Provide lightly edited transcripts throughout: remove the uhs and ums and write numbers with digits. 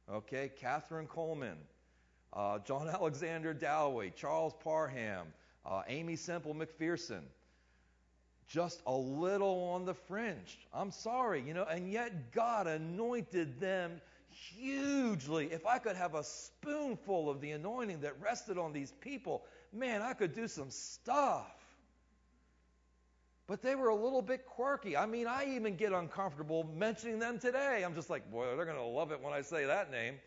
Okay, Catherine Coleman, John Alexander Dowie, Charles Parham, Amy Semple McPherson. Just a little on the fringe. I'm sorry, and yet God anointed them hugely. If I could have a spoonful of the anointing that rested on these people, man, I could do some stuff. But they were a little bit quirky. I mean, I even get uncomfortable mentioning them today. I'm just like, boy, they're going to love it when I say that name.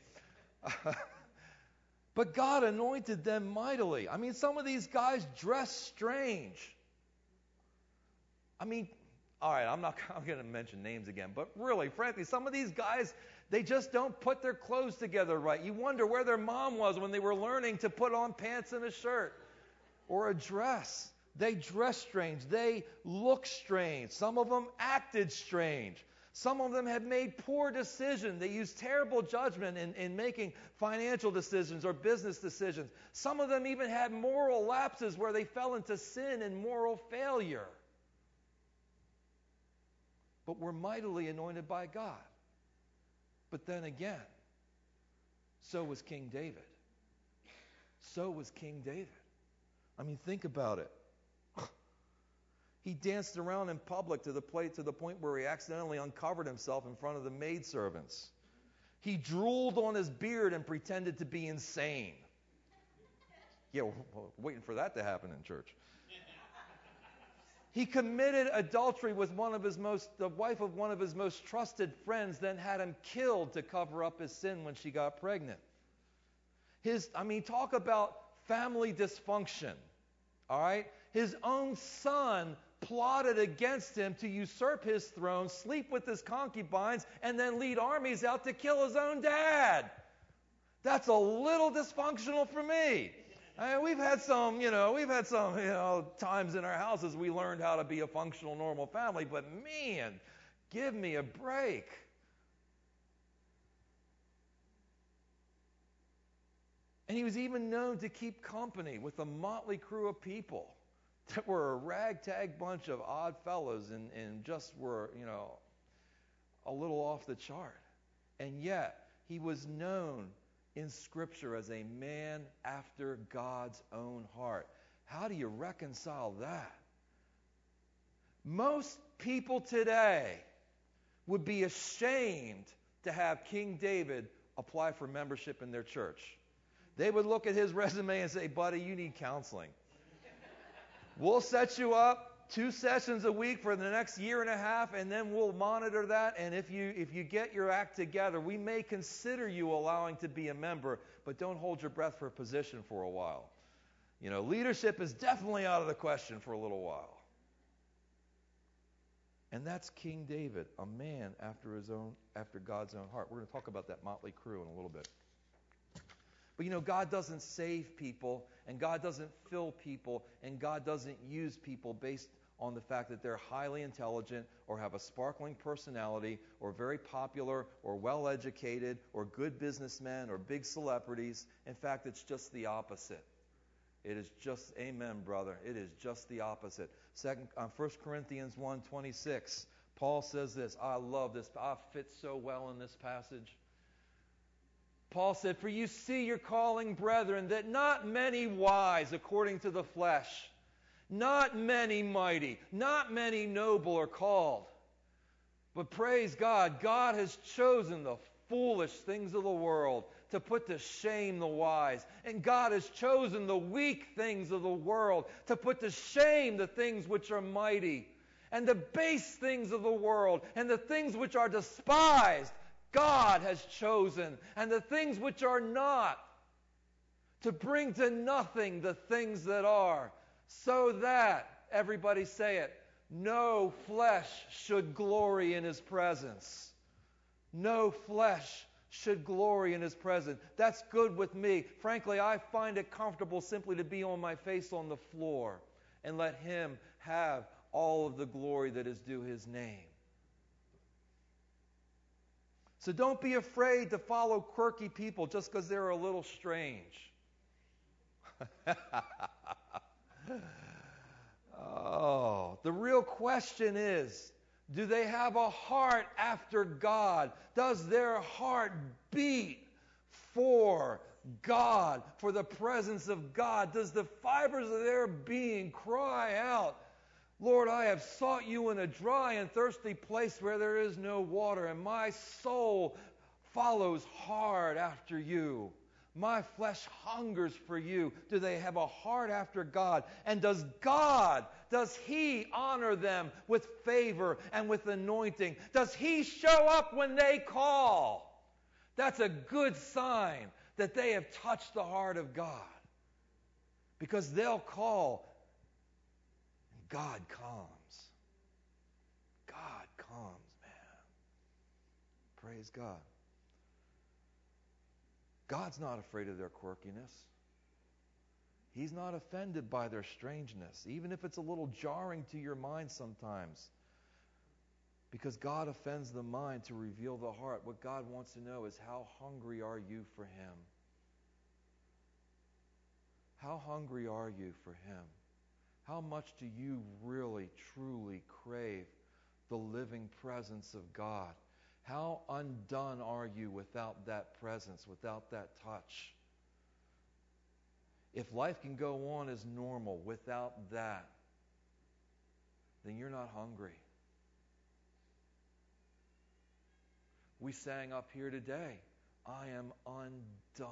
But God anointed them mightily. I mean, some of these guys dress strange. I mean, all right, I'm going to mention names again, but really, frankly, some of these guys, they just don't put their clothes together right. You wonder where their mom was when they were learning to put on pants and a shirt or a dress. They dress strange. They look strange. Some of them acted strange. Some of them had made poor decisions. They used terrible judgment in making financial decisions or business decisions. Some of them even had moral lapses where they fell into sin and moral failure. But were mightily anointed by God. But then again, so was King David. So was King David. I mean, think about it. He danced around in public to the point where he accidentally uncovered himself in front of the maidservants. He drooled on his beard and pretended to be insane. Yeah, we're waiting for that to happen in church. He committed adultery with the wife of one of his most trusted friends, then had him killed to cover up his sin when she got pregnant. Talk about family dysfunction. All right? His own son plotted against him to usurp his throne, sleep with his concubines, and then lead armies out to kill his own dad. That's a little dysfunctional for me. I mean, we've had some times in our houses we learned how to be a functional, normal family, but man, give me a break. And he was even known to keep company with a motley crew of people that were a ragtag bunch of odd fellows and just were, a little off the chart. And yet, he was known in Scripture as a man after God's own heart. How do you reconcile that? Most people today would be ashamed to have King David apply for membership in their church. They would look at his resume and say, buddy, you need counseling. We'll set you up 2 sessions a week for the next year and a half, and then we'll monitor that. And if you get your act together, we may consider you allowing to be a member, but don't hold your breath for a position for a while. Leadership is definitely out of the question for a little while. And that's King David, a man after God's own heart. We're going to talk about that motley crew in a little bit. But God doesn't save people, and God doesn't fill people, and God doesn't use people based on the fact that they're highly intelligent or have a sparkling personality or very popular or well-educated or good businessmen or big celebrities. In fact, it's just the opposite. It is just, amen, brother, it is just the opposite. 1 Corinthians 1:26, Paul says this. I love this. I fit so well in this passage. Paul said, for you see your calling, brethren, that not many wise according to the flesh, not many mighty, not many noble are called. But praise God, God has chosen the foolish things of the world to put to shame the wise. And God has chosen the weak things of the world to put to shame the things which are mighty. And the base things of the world and the things which are despised, God has chosen, and the things which are not, to bring to nothing the things that are, so that, everybody say it, no flesh should glory in His presence. No flesh should glory in His presence. That's good with me. Frankly, I find it comfortable simply to be on my face on the floor and let Him have all of the glory that is due His name. So don't be afraid to follow quirky people just because they're a little strange. The real question is, do they have a heart after God? Does their heart beat for God, for the presence of God? Does the fibers of their being cry out, Lord, I have sought you in a dry and thirsty place where there is no water, and my soul follows hard after you. My flesh hungers for you. Do they have a heart after God? And does He honor them with favor and with anointing? Does He show up when they call? That's a good sign that they have touched the heart of God. Because they'll call, and God comes. God comes, man. Praise God. God's not afraid of their quirkiness. He's not offended by their strangeness, even if it's a little jarring to your mind sometimes. Because God offends the mind to reveal the heart. What God wants to know is, how hungry are you for Him? How hungry are you for Him? How much do you really, truly crave the living presence of God? How undone are you without that presence, without that touch? If life can go on as normal without that, then you're not hungry. We sang up here today, I am undone.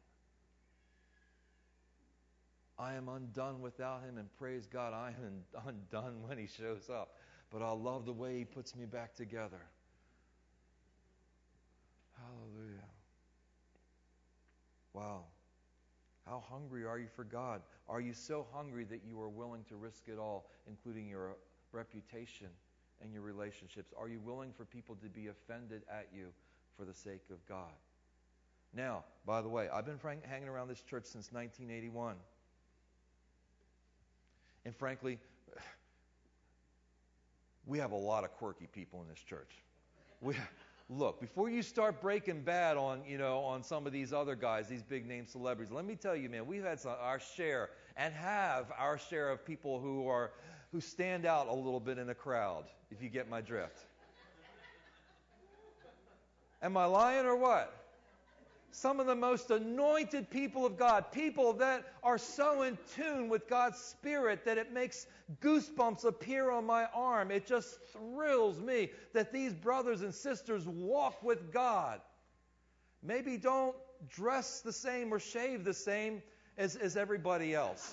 I am undone without Him, and praise God, I am undone when He shows up. But I love the way He puts me back together. Hallelujah. Wow. How hungry are you for God? Are you so hungry that you are willing to risk it all, including your reputation and your relationships? Are you willing for people to be offended at you for the sake of God? Now, by the way, I've been hanging around this church since 1981. And frankly, we have a lot of quirky people in this church. Look, before you start breaking bad on some of these other guys, these big name celebrities, let me tell you, man, we've had our share and have our share of people who stand out a little bit in a crowd, if you get my drift. Am I lying or what? Some of the most anointed people of God, people that are so in tune with God's Spirit that it makes goosebumps appear on my arm. It just thrills me that these brothers and sisters walk with God. Maybe don't dress the same or shave the same as everybody else.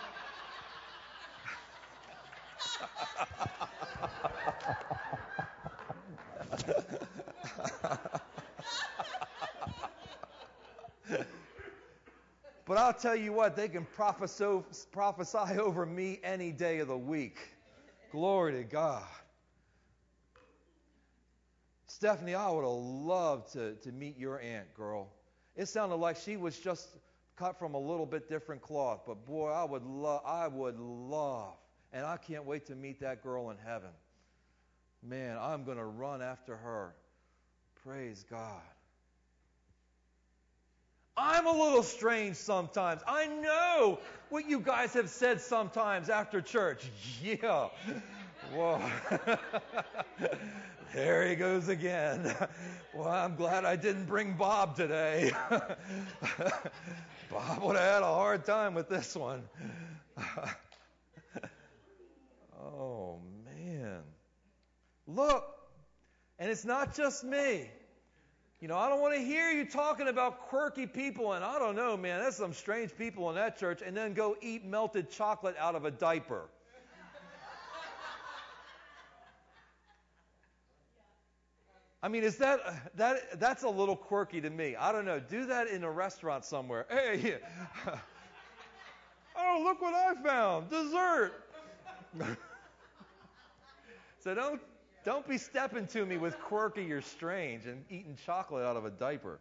But I'll tell you what, they can prophesy over me any day of the week. Glory to God. Stephanie, I would have loved to meet your aunt, girl. It sounded like she was just cut from a little bit different cloth. But boy, I would love, and I can't wait to meet that girl in heaven. Man, I'm going to run after her. Praise God. I'm a little strange sometimes. I know what you guys have said sometimes after church. Yeah. Whoa. There he goes again. Well, I'm glad I didn't bring Bob today. Bob would have had a hard time with this one. Oh, man. Look, and it's not just me. I don't want to hear you talking about quirky people, and I don't know, man, there's some strange people in that church, and then go eat melted chocolate out of a diaper. I mean, is that's a little quirky to me. I don't know. Do that in a restaurant somewhere. Hey, oh, look what I found. Dessert. So don't be stepping to me with quirky or strange and eating chocolate out of a diaper.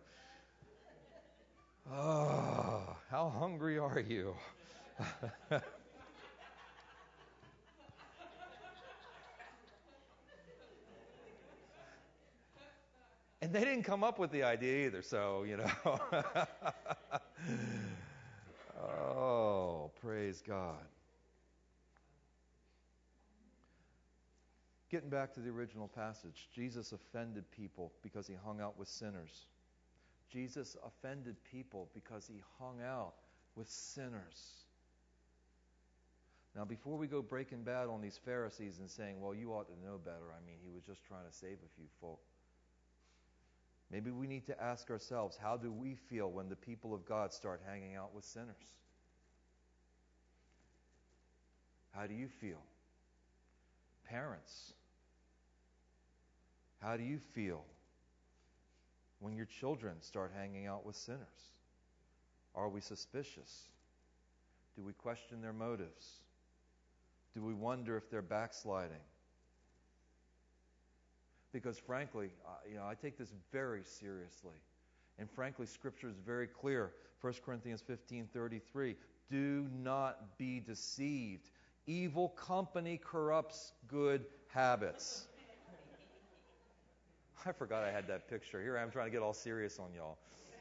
Oh, how hungry are you? And they didn't come up with the idea either, so, Oh, praise God. Getting back to the original passage, Jesus offended people because he hung out with sinners. Jesus offended people because he hung out with sinners. Now, before we go breaking bad on these Pharisees and saying, well, you ought to know better, I mean, he was just trying to save a few folk. Maybe we need to ask ourselves, how do we feel when the people of God start hanging out with sinners? How do you feel? Parents, how do you feel when your children start hanging out with sinners? Are we suspicious? Do we question their motives? Do we wonder if they're backsliding? Because frankly, I take this very seriously. And frankly, Scripture is very clear. 1 Corinthians 15:33. Do not be deceived. Evil company corrupts good habits. I forgot I had that picture. Here I am trying to get all serious on y'all.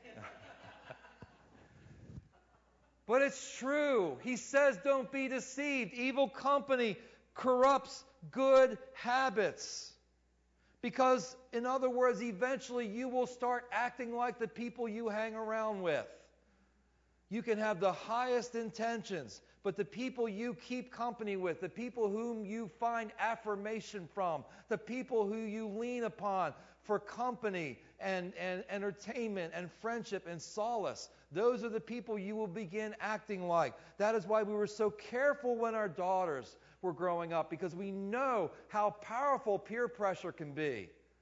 But it's true. He says don't be deceived. Evil company corrupts good habits. Because, in other words, eventually you will start acting like the people you hang around with. You can have the highest intentions, but the people you keep company with, the people whom you find affirmation from, the people who you lean upon for company and entertainment and friendship and solace, those are the people you will begin acting like. That is why we were so careful when our daughters were growing up, because we know how powerful peer pressure can be.